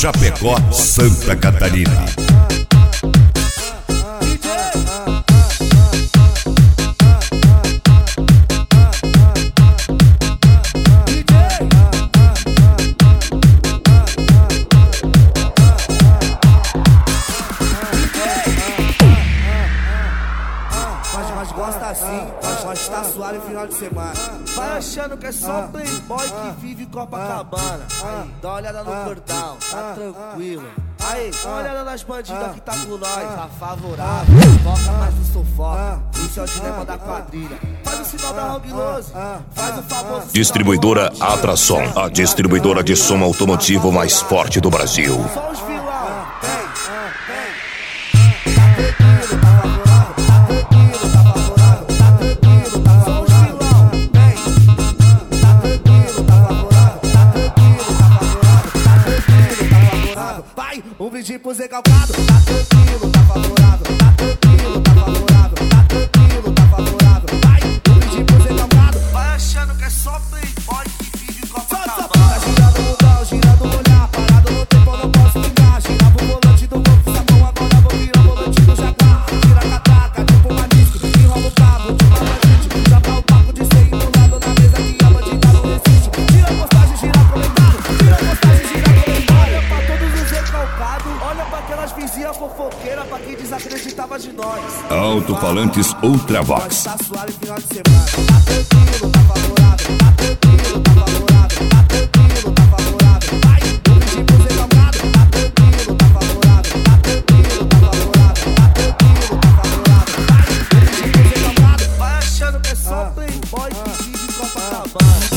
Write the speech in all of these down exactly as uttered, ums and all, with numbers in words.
Chapecó, Santa Catarina. Gosta assim, mas nós tá suave no final de semana. Vai achando que é só playboy que vive em Copacabana. Aí, dá uma olhada no cordão, tá tranquilo. Aí, dá uma olhada nas bandidas que tá com nós, tá favorável. Foca mais no sufoco, isso é o dilema da quadrilha. Faz o sinal da Rogue Lose, faz o famoso. Distribuidora Atrason, a distribuidora de som automotivo mais forte do Brasil. Só os vilão, vem, vem. Um brinde pro Zé Calcado, tá tranquilo, tá favorável, tá tranquilo, tá favorável, tá tranquilo, tá favorável. Vai, um brinde pro Zé Calcado, vai achando que é só playboy que vive em Copacabana. Tá girando o mundão, girando o olhar, parado no tempo, eu não posso ficar. Girava o volante do golfe, sapão, agora vou virar o volante do Jaguar. Tira a cataca, tipo uma disco, enrola o cabo, tipo uma bandite. Já tá o papo de ser embolado na mesa que a bandida não resiste. Tira a postagem, gira comentário, tira a postagem, gira comentário. Olha pra todos os recalcados, olha pra aquelas vizinhas fofoqueiras, pra quem desacreditava de nós. Alto-falantes Ultravox. Tá suave final de semana, tá tranquilo, tá favorável, tá tranquilo, tá favorável, tá tranquilo, tá favorável. Vai, um brinde pro Zé Calcado, tá tranquilo, tá favorável, tá tranquilo, tá favorável, tá tranquilo, tá favorável. Vai, um brinde pro Zé Calcado, vai achando que é só playboy que vive em Copacabana.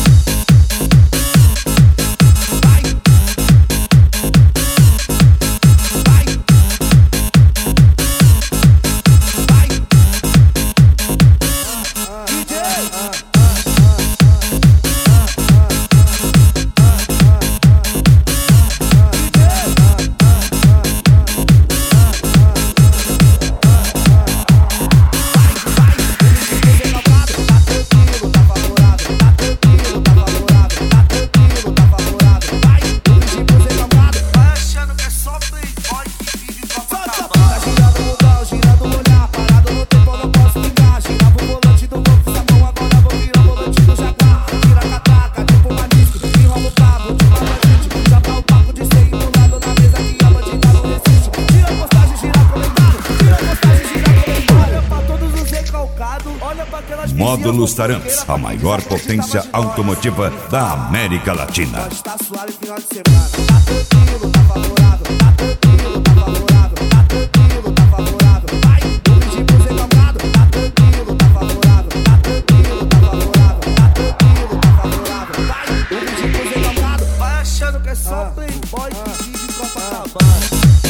Módulos Tarantes, a maior potência automotiva da América Latina. Tá suave final de semana, tá tranquilo, tá favorável, tá tranquilo, tá favorável, tá tranquilo, tá favorável. Vai, um brinde pro Zé Calcado, tá tranquilo, tá favorável, tá tranquilo, tá favorável, tá tranquilo, tá favorável. Vai, um brinde pro Zé Calcado, vai achando que é só playboy que vive em Copacabana.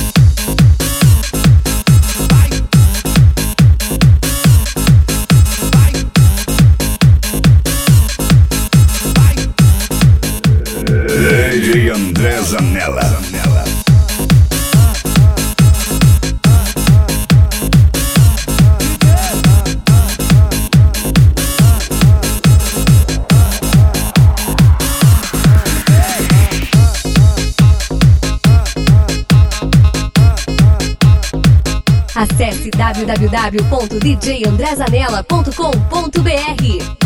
D J André Zanella. Acesse w w w ponto d j andré zanella ponto com ponto b r.